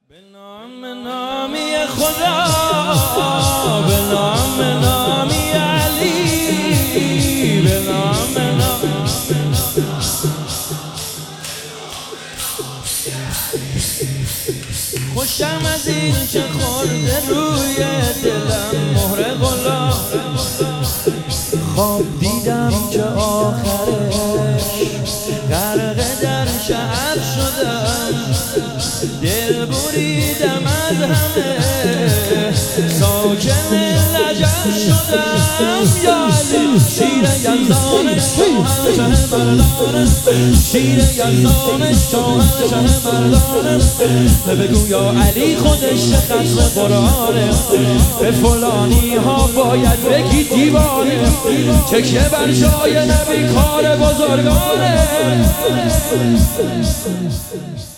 به نام نامی خدا، به نام نامی علی، به نام خوشم از این که خورده روی دلم مهر غلا. خواب دیدم که آخرش غرق در شهر شدم، دل بریدم از همه ساکن لجب شدم. یا علی شیر یزدان شوهر شه مردان، شیر یزدان شوهر شه مردان. بگو یا علی خودش ختم قرآنه، به فلانی ها باید بگی دیوانه، تکیه بر جای نبی کار بزرگانه.